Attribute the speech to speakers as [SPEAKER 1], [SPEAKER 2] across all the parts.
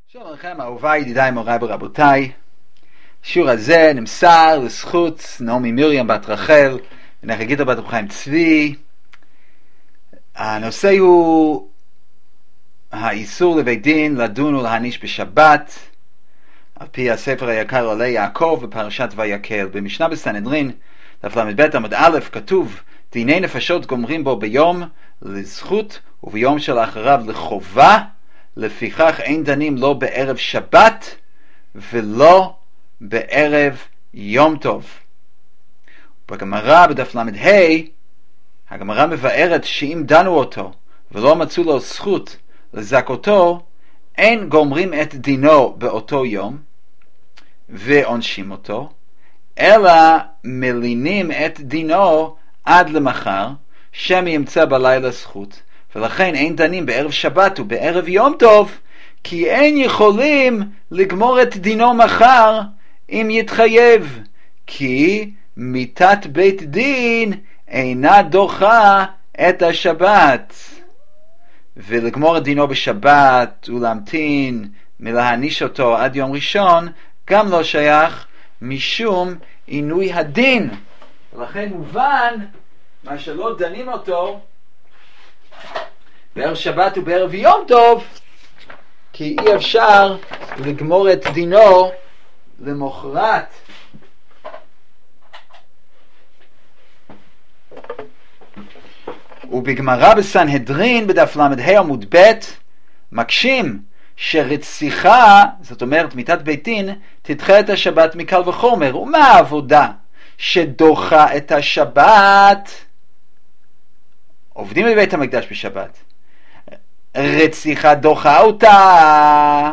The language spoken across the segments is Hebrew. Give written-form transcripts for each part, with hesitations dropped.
[SPEAKER 1] שלום לכם, אהוביי, ידידיי, מוריי ורבותיי. השיעור הזה נמסר לזכות נעמי מרים בת רחל ונחגיתה בת רב חיים צבי. הנושא הוא האיסור לבית דין לדון ולהעניש בשבת, על פי הספר היקר עלי יעקב בפרשת ויקל. במשנה בסנהדרין, דף ל"ב עמוד א', כתוב: דיני נפשות גומרים בו ביום לזכות וביום שלאחריו לחובה, לפיכך אין דנים לא בערב שבת ולא בערב יום טוב. בגמרא בדף ל"ה הגמרא מבארת שאם דנו אותו ולא מצאו לו זכות לזכותו, אין גומרים את דינו באותו יום ועונשים אותו, אלא מלינים את דינו עד למחר, שם ימצא בלילה זכות. ולכן אין דנים בערב שבת ובערב יום טוב, כי אין יכולים לגמור את דינו מחר אם יתחייב, כי מיתת בית דין אינה דוחה את השבת. ולגמור את דינו בשבת ולהמתין מלהעניש אותו עד יום ראשון גם לא שייך, משום עינוי הדין. ולכן מובן מה שלא דנים אותו בערב שבת ובערב יום טוב, כי אי אפשר לגמור את דינו למחרת. ובגמרא בסנהדרין בדף ל"ה עמוד ב' מקשים שרציחה, זאת אומרת מיתת בית דין, תדחה את השבת מקל וחומר. ומה העבודה שדוחה את השבת? עובדים בבית המקדש בשבת, רציחה דוחה אותה.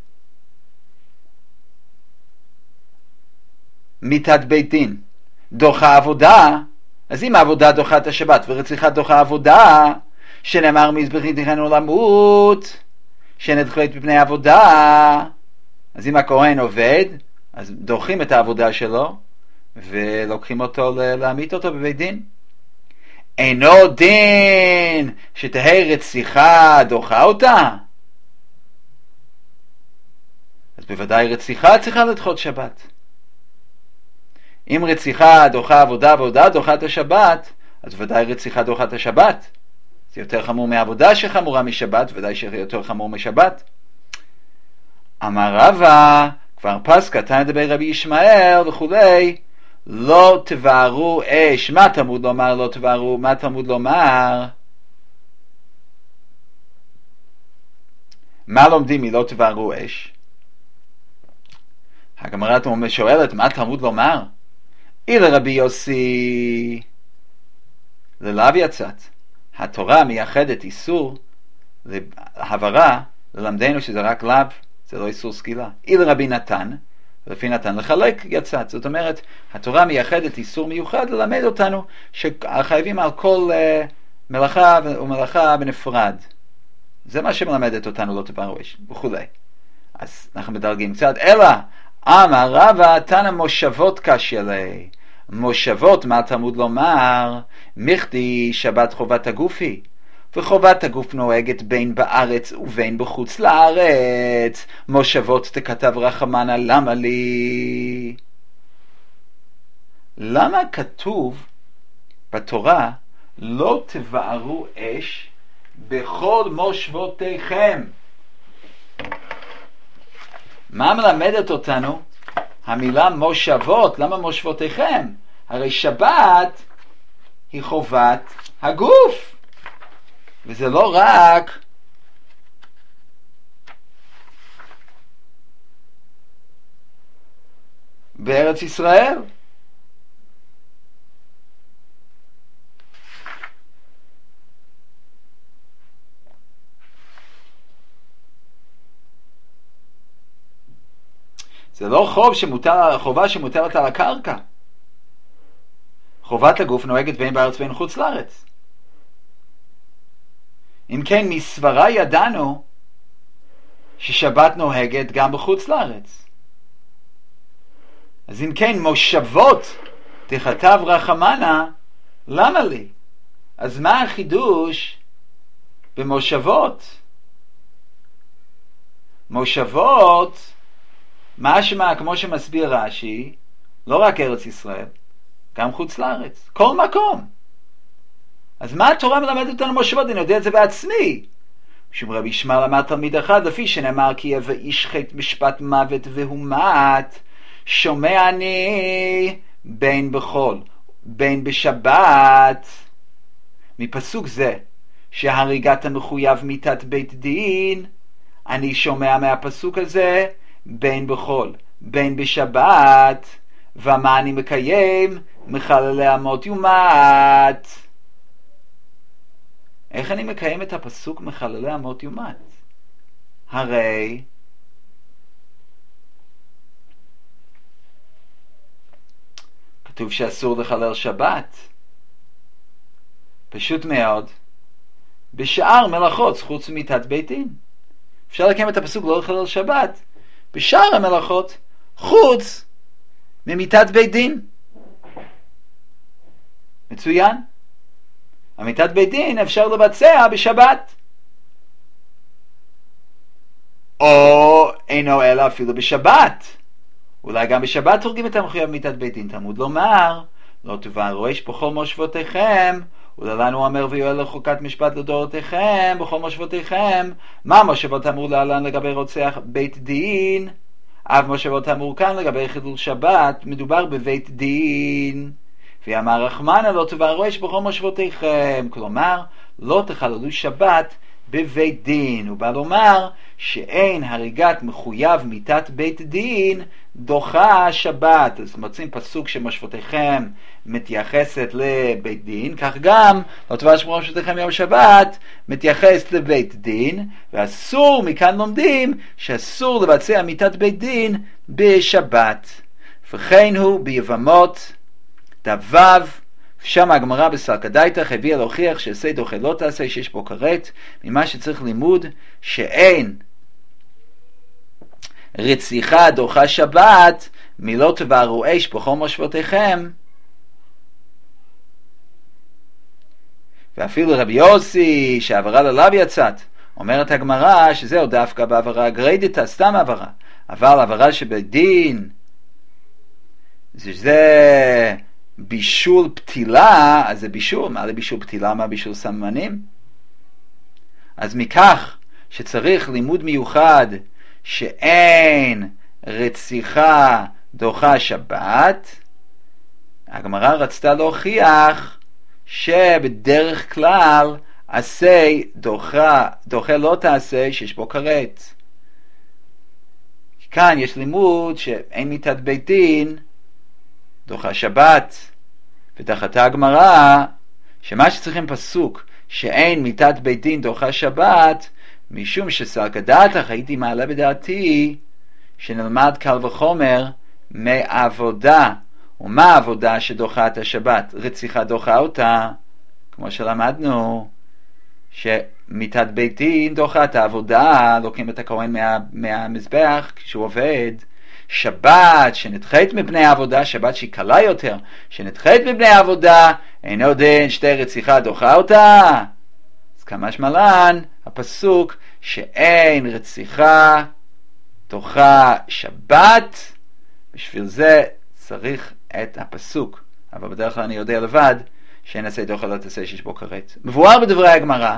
[SPEAKER 1] מיתת בית דין דוחה עבודה, אז אם העבודה דוחה את השבת ורציחה דוחה עבודה, שנאמר מזבחי תכנו למות, שנדחית בפני עבודה, אז אם הכהן עובד, אז דוחים את העבודה שלו ולוקחים אותו להמית אותו בבית דין. אינו דין שתהי רציחה דוחה אותה, אז בוודאי רציחה צריכה לדחות שבת. אם רציחה דוחה עבודה ועבודה דוחה את השבת, אז ודאי רציחה דוחה את השבת. זה יותר חמור מעבודה שחמורה משבת, ודאי שיותר חמור משבת. אמר רבא, כבר פסקה תנא דבי רבי ישמעאל וכולי, לא תבערו אש. מה תלמוד לומר לא תבערו? מה תלמוד לומר? מה לומדים מלא תבערו אש? הגמרא שואלת מה תלמוד לומר? אילה רבי יוסי ללאו יצאת. התורה מייחדת איסור להברה, ללמדנו שזה רק לאו, זה לא איסור סקילה. אילה רבי נתן, לפי נתן לחלק יצאת. זאת אומרת, התורה מייחדת איסור מיוחד ללמד אותנו שחייבים על כל מלאכה ומלאכה בנפרד. זה מה שמלמדת אותנו לא תבערו אש וכולי. אז אנחנו מדלגים קצת. אלא אמר רבא תנא מושבות קשיא ליה. מושבות, מה תלמוד לומר? מכדי שבת חובת הגופי, וחובת הגוף נוהגת בין בארץ ובין בחוץ לארץ. מושבות תכתב רחמנה, למה לי? למה כתוב בתורה לא תבערו אש בכל מושבותיכם? מה מלמדת אותנו המילה מושבות? למה מושבותיכם? הרי שבת היא חובת הגוף, וזה לא רק בארץ ישראל. זה לא חובה שמוטלת על הקרקע. חובת הגוף נוהגת בין בארץ ובין חוץ לארץ. אם כן, מסברה ידענו ששבת נוהגת גם בחוץ לארץ. אז אם כן, מושבות תכתב רחמנה, למה לי? אז מה החידוש במושבות? מושבות, משמע, כמו שמסביר רש"י, לא רק ארץ ישראל, גם חוץ לארץ, כל מקום. אז מה התורה מלמדת אותנו מושבות? אני יודע את זה בעצמי. משום רבי ישמעאל אמר תלמיד אחד, לפי שנאמר כי יבא איש חטא משפט מוות והוא מת, שומע אני בין בחול, בין בשבת. מפסוק זה, שהריגת המחויב מיתת בית דין, אני שומע מהפסוק הזה, בין בחול, בין בשבת, ומה אני מקיים? מחללי אמות יומת. איך אני מקיים את הפסוק מחללי אמות יומת? הרי כתוב שאסור לחלל שבת. פשוט מאוד, בשאר מלאכות חוץ מיתת בית דין. אפשר לקיים את הפסוק לא לחלל שבת בשאר המלאכות חוץ ממיתת בית דין. מצוין. המיתת בית דין אפשר לבצע בשבת, או אינו אלא אפילו בשבת. אולי גם בשבת הורגים את המחויב מיתת בית דין. תלמוד לומר, לא תבערו אש בכל מושבותיכם, ולנו אומר ויואל לחוקת משפט לדורותיכם בכל מושבותיכם. מה מושבות אמור להלן לגבי רוצח בית דין? אף מושבות אמור כאן לגבי חילול שבת, מדובר בבית דין. ואמר רחמנא לא תבערו אש בכל מושבותיכם, כלומר לא תחללו שבת בבית דין. הוא בא לומר שאין הריגת מחויב מיתת בית דין דוחה שבת. אז מוצאים פסוק שמושבותיכם מתייחסת לבית דין, כך גם לא תבערו אש בכל מושבותיכם יום שבת מתייחס לבית דין, ואסור, מכאן לומדים שאסור לבצע מיתת בית דין בשבת. וכן הוא ביבמות דו, שם הגמרא בסלקא דייתך הביאה להוכיח שעשה דוחה לא תעשה, שיש בו כרת, ממה שצריך לימוד שאין רציחה דוחה שבת מלא תבערו אש בכל מושבותיכם. ואפילו רבי יוסי שעברה ללאו יצאת, אומרת הגמרא שזהו דווקא בעברה גריידתא, סתם עברה, אבל עברה שבדין זה בישול פתילה, אז זה בישול. מה זה בישול פתילה? מה בישול סממנים? אז מכך שצריך לימוד מיוחד שאין רציחה דוחה שבת, הגמרא רצתה להוכיח שבדרך כלל עשה דוחה לא תעשה, שיש בו כרת. כאן יש לימוד שאין מיתת בית דין דוחה שבת, ודחתה הגמרא שמה שצריכים פסוק שאין מיתת בית דין דוחה שבת, משום שסלקא דעתך הייתי מעלה בדעתי שנלמד קל וחומר מעבודה. ומה העבודה שדוחה את השבת? רציחה דוחה אותה, כמו שלמדנו שמיתת בית דין דוחה את העבודה, לוקחים את הכהן מהמזבח כשהוא עובד. שבת שנדחית מפני העבודה, שבת שהיא קלה יותר, שנדחית מפני העבודה, אינו דין שתי רציחה דוחה אותה. אז כמשמע לן הפסוק שאין רציחה דוחה שבת, בשביל זה צריך את הפסוק. אבל בדרך כלל אני יודע לבד שאין עשה דוחה לא תעשה, שיש בו כרת. מבואר בדברי הגמרא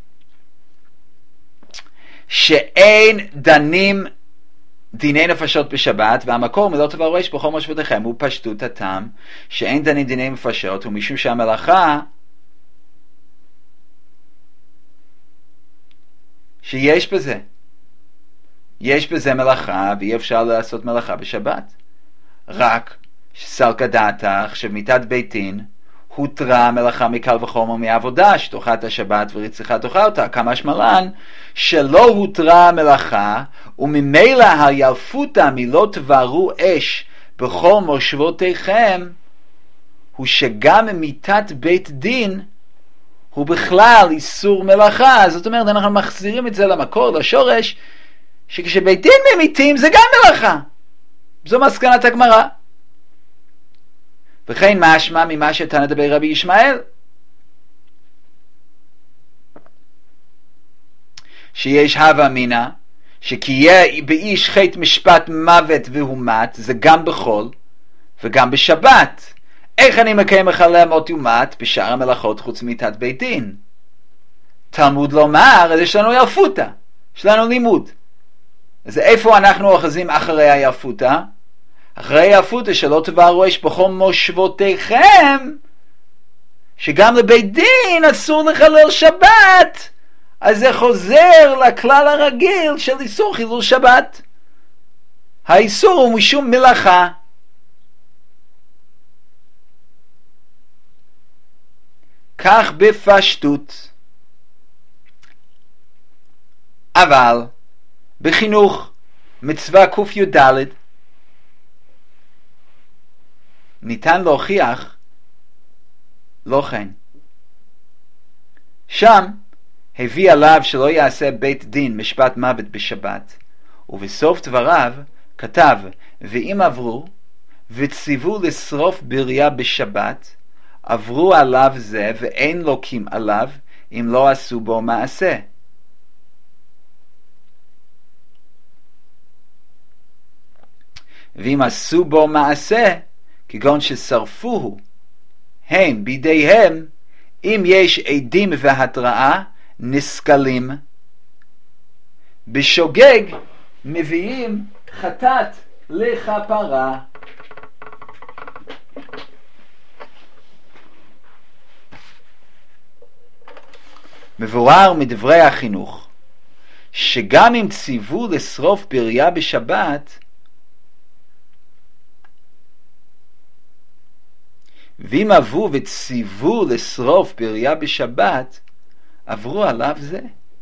[SPEAKER 1] שאין דנים דיני נפשות בשבת, והמקור מלא תבערו אש בכל מושבותיכם הוא פשטות הטעם שאין דנים דיני נפשות, ומשום שהמלאכה שיש בזה מלאכה, ואי אפשר לעשות מלאכה בשבת. רק סלקא דעתך שמיתת בית דין הותרה מלאכה מקל וחומר מעבודה שדוחה את השבת ורציחה דוחה אותה. כמשמע לן שלא הותרה מלאכה, וממילא הילפותא מלא תבערו אש בכל מושבותיכם הוא שגם מיתת בית דין הוא בכלל איסור מלאכה. זאת אומרת, אנחנו מחזירים את זה למקור, לשורש, שכשבית דין ממיתים זה גם מלאכה. זו מסקנת הגמרא. וכן משמע ממה שתנא דבר רבי ישמעאל, שיש הווה אמינא שכי יהיה באיש חטא משפט מוות והוא מת, זה גם בחול וגם בשבת. איך אני מקיים מחלל מות ומת בשאר המלאכות חוץ מיתת בית דין? תלמוד לומר, אז יש לנו ילפותא, יש לנו לימוד. אז איפה אנחנו אוחזים אחרי הילפותא? אחרי הילפותא שלא תבערו אש בכל מושבותיכם, שגם לבית דין אסור לחלל שבת, אז זה חוזר לכלל הרגיל של איסור חילול שבת. האיסור הוא משום מלאכה. כך בפשטות. אבל בחינוך מצווה קי"ד ניתן להוכיח לא כן. שם הביא עליו שלא יעשה בית דין משפט מוות בשבת, ובסוף דבריו כתב, ואם עברו וציוו לשרוף בריה בשבת, עברו עליו זה ואין לוקים עליו אם לא עשו בו מעשה. ואם עשו בו מעשה, כגון ששרפוהו הם בידיהם, אם יש עדים והתראה, נסקלים. בשוגג מביאים חטאת לכפרה. מבואר מדברי החינוך שגם אם ציוו לשרוף בריה בשבת, ואם עברו וציוו לשרוף בריה בשבת, עברו עליו זה.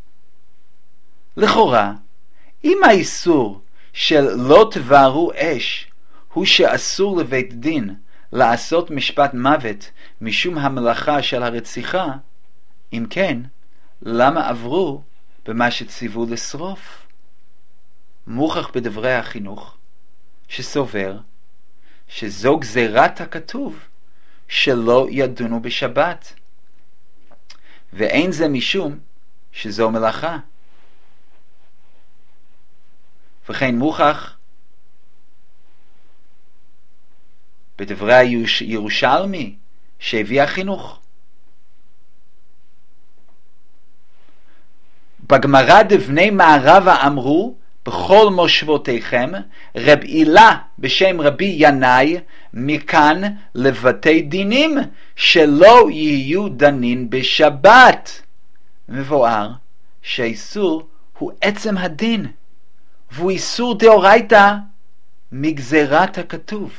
[SPEAKER 1] לכאורה, אם האיסור של לא תבערו אש הוא שאסור לבית דין לעשות משפט מוות משום המלאכה של הרציחה, אם כן, למה עברו במה שציוו לשרוף? מוכח בדברי החינוך שסובר שזו גזירת הכתוב שלא ידונו בשבת, ואין זה משום שזו מלאכה. וכן מוכח בדברי הירושלמי שהביא החינוך. בגמרא דבני מערבה אמרו, בכל מושבותיכם, רב הילה בשם רבי ינאי, מכאן לבתי דינים שלא יהיו דנין בשבת. מבואר שהאיסור הוא עצם הדין, והוא איסור דאורייתא מגזירת הכתוב.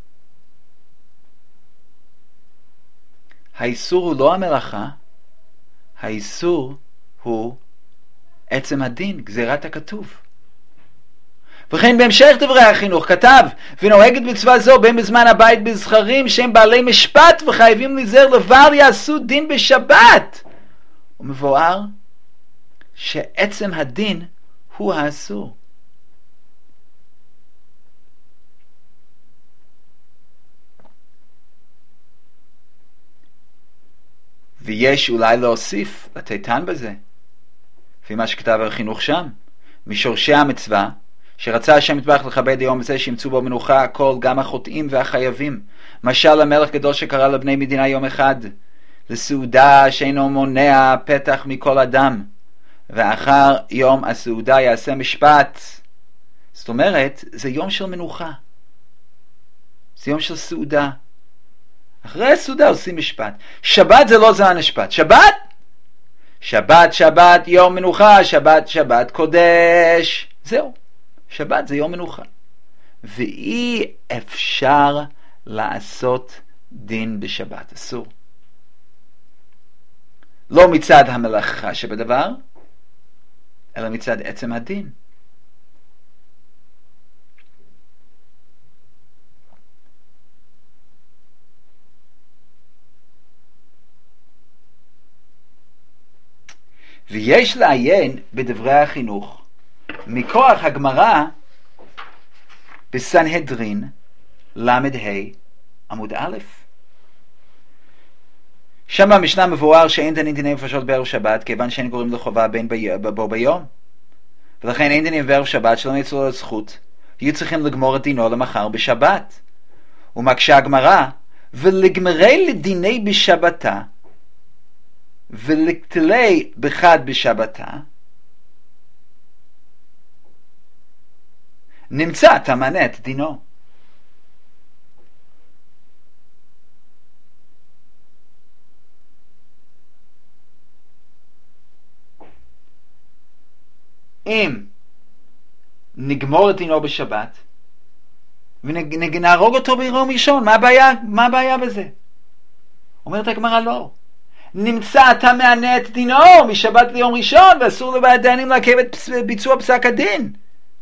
[SPEAKER 1] האיסור הוא לא המלאכה, האיסור הוא עצם הדין, גזירת הכתוב. וכן בהמשך דברי החינוך כתב, ונוהגת מצווה זו בין בזמן הבית בזכרים שהם בעלי משפט וחייבים להיזהר לבל יעשו דין בשבת. ומבואר שעצם הדין הוא האסור. ויש אולי להוסיף, לתתן בזה, לפי מה שכתב החינוך שם, משורשי המצווה, שרצה השם יתברך לכבד היום הזה שימצאו בו מנוחה הכל, גם החוטאים והחייבים. משל המלך גדול שקרא לבני מדינה יום אחד, לסעודה שאינו מונע פתח מכל אדם, ואחר יום הסעודה יעשה משפט. זאת אומרת, זה יום של מנוחה, זה יום של סעודה. אחרי הסעודה עושים משפט. שבת זה לא זמן משפט. שבת, שבת, שבת, יום מנוחה, שבת, שבת, קודש. זהו. שבת זה יום מנוחה. ואי אפשר לעשות דין בשבת. אסור. לא מצד המלאכה שבדבר, אלא מצד עצם הדין. ויש לעיין בדברי החינוך מכוח הגמרא בסנהדרין למד ה' עמוד א'. שם במשנה מבואר שאין דנים דיני נפשות בערב שבת, כיוון שאין גורם לחובה בין בו ביום. ולכן אין דינים בערב שבת שלא ניצלו לו זכות, היו צריכים לגמור את דינו למחר בשבת. ומקשה הגמרא, ולגמרי לדיני בשבתה, ולקטלי בחד בשבתה, נמצא תמנה את דינו. אם נגמור את דינו בשבת ונהרוג אותו ביום ראשון, מה הבעיה בזה? אומרת הגמרא לא. נמצא אתה מענה את דינו משבת ליום ראשון, ואסור לדיינים לעכב את ביצוע פסק הדין.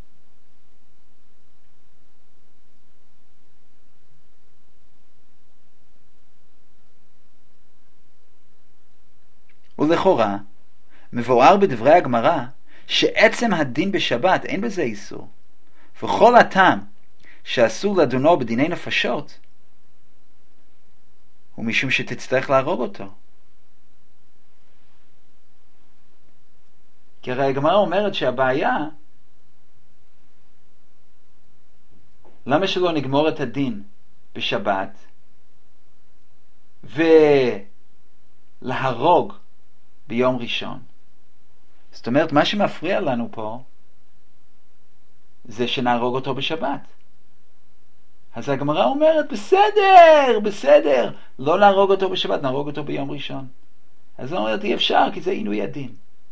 [SPEAKER 1] ולכאורה מבואר בדברי הגמרא שעצם הדין בשבת אין בזה איסור, וכל הטעם שאסור לדונו בדיני נפשות הוא משום שתצטרך להרוג אותו. כי הרי הגמרא אומרת שהבעיה, למה שלא נגמור את הדין בשבת ולהרוג ביום ראשון? זאת אומרת, מה שמפריע לנו פה זה שנהרוג אותו בשבת. אז הגמרא אומרת, בסדר, לא להרוג אותו בשבת, נהרוג אותו ביום ראשון. אז היא אומרת, אי אפשר, כי זה עינוי הדין.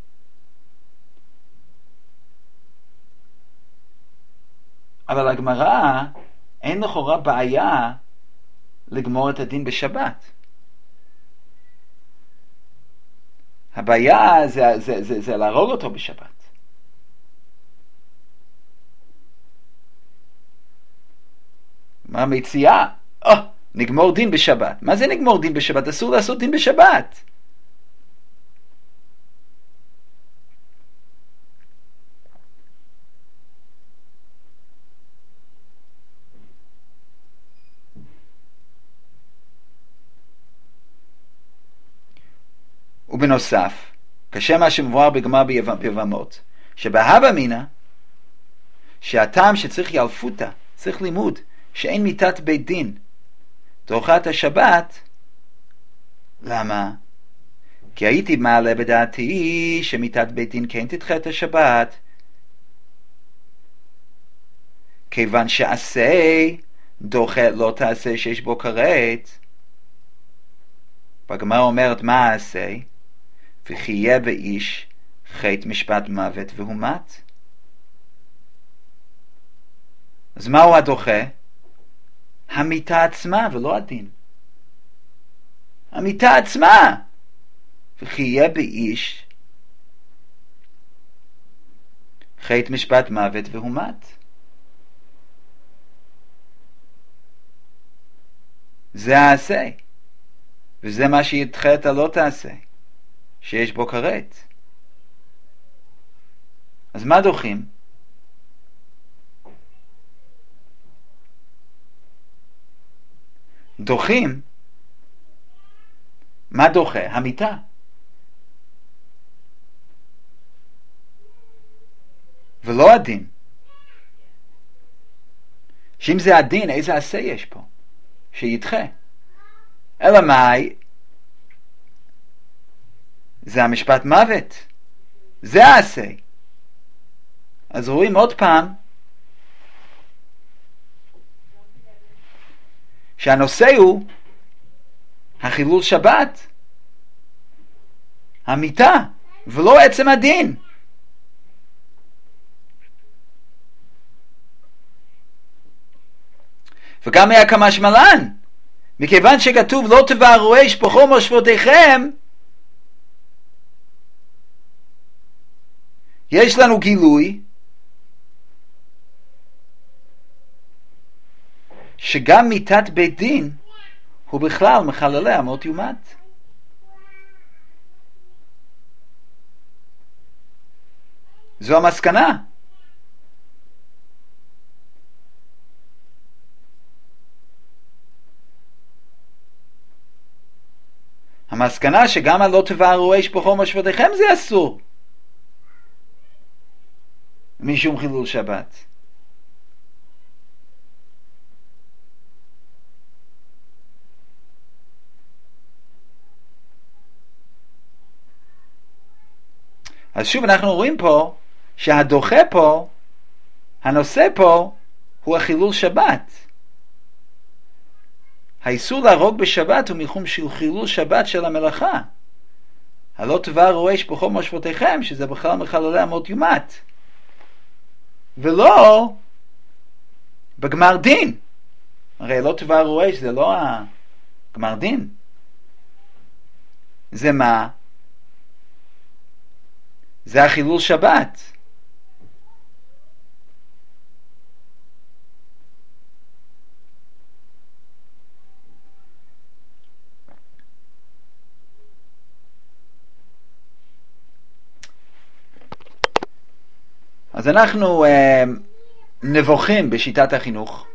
[SPEAKER 1] אבל הגמרא אין לכאורה בעיה לגמור את הדין בשבת. הבעיה זה להרוג אותו בשבת. מה מציעה? נגמור דין בשבת. מה זה נגמור דין בשבת? אסור לעשות דין בשבת. ובנוסף, כשם שמבואר בגמרא ביבמות, שבהווה אמינא, שהטעם שצריך ילפותא, צריך לימוד, שאין מיתת בית דין דוחת השבת. למה? כי הייתי מעלה בדעתי שמיתת בית דין כן תדחה את השבת, כיוון שעשה דוחה לא תעשה שיש בו כרת. בגמרא אומרת מה העשה? וכי יהיה באיש חטא משפט מוות והוא מת. אז מהו הדוחה? המיתה עצמה ולא הדין. המיתה עצמה. וכי יהיה באיש חטא משפט מוות והוא מת. זה העשה. וזה מה שידחה את הלא תעשה, שיש בו כרת. אז מה דוחים? דוחים. מה דוחה? המיתה. ולא הדין. שאם זה הדין, איזה עשה יש פה? שידחה. אלא מאי? זה המשפט מוות. זה העשה. אז רואים עוד פעם שהנושא הוא החילול שבת, המיתה, ולא עצם הדין. וגם היה כמשמען, מכיוון שכתוב לא תבערו אש בכל מושבותיכם, יש לנו גילוי שגם מיתת בית דין הוא בכלל מחללי המות יומת. זו המסקנה. המסקנה שגם הלא תבערו אש בכל מושבותיכם זה אסור. משום חילול שבת. אז שוב אנחנו רואים פה שהדוחה פה, הנושא פה, הוא החילול שבת. האיסור להרוג בשבת הוא מחום של חילול שבת של המלאכה. הלא תבער רועש בכל מושבותיכם, שזה בכלל מחללי אמות יומת. ולא בגמר דין. הרי לא תבער רועש זה לא הגמר דין. זה מה? זה החילול שבת. אז אנחנו נבוכים בשיטת החינוך,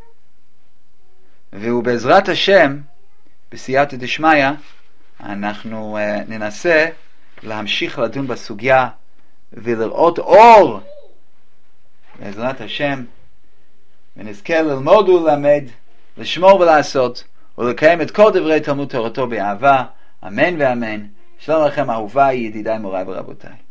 [SPEAKER 1] ובעזרת השם, בסייעתא דשמיא, אנחנו ננסה להמשיך לדון בסוגיה ולראות אור בעזרת השם, ונזכה ללמוד וללמד, לשמור ולעשות, ולקיים את כל דברי תלמוד תורתו באהבה, אמן ואמן. שלום לכם אהוביי, ידידיי, מוריי ורבותיי.